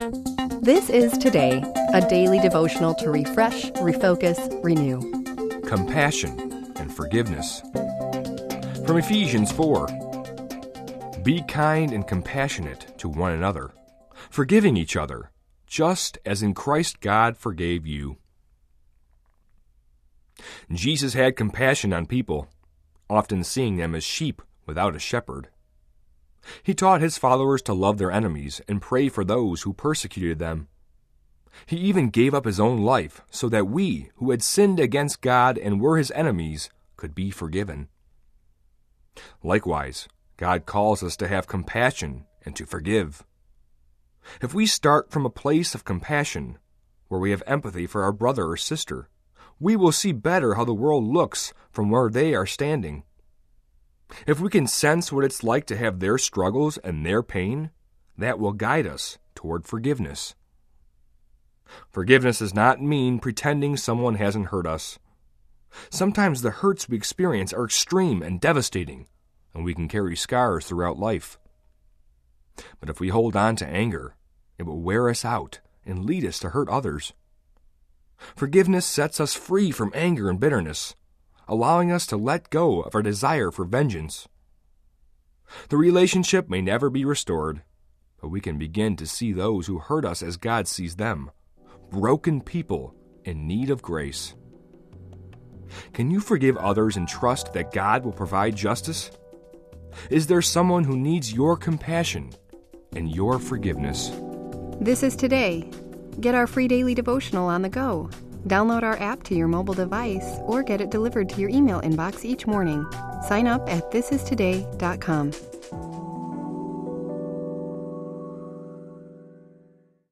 This is Today, a daily devotional to refresh, refocus, renew. Compassion and forgiveness. From Ephesians 4. Be kind and compassionate to one another, forgiving each other, just as in Christ God forgave you. Jesus had compassion on people, often seeing them as sheep without a shepherd. He taught his followers to love their enemies and pray for those who persecuted them. He even gave up his own life so that we, who had sinned against God and were his enemies, could be forgiven. Likewise, God calls us to have compassion and to forgive. If we start from a place of compassion, where we have empathy for our brother or sister, we will see better how the world looks from where they are standing. If we can sense what it's like to have their struggles and their pain, that will guide us toward forgiveness. Forgiveness does not mean pretending someone hasn't hurt us. Sometimes the hurts we experience are extreme and devastating, and we can carry scars throughout life. But if we hold on to anger, it will wear us out and lead us to hurt others. Forgiveness sets us free from anger and bitterness, allowing us to let go of our desire for vengeance. The relationship may never be restored, but we can begin to see those who hurt us as God sees them, broken people in need of grace. Can you forgive others and trust that God will provide justice? Is there someone who needs your compassion and your forgiveness? This is Today. Get our free daily devotional on the go. Download our app to your mobile device or get it delivered to your email inbox each morning. Sign up at thisistoday.com.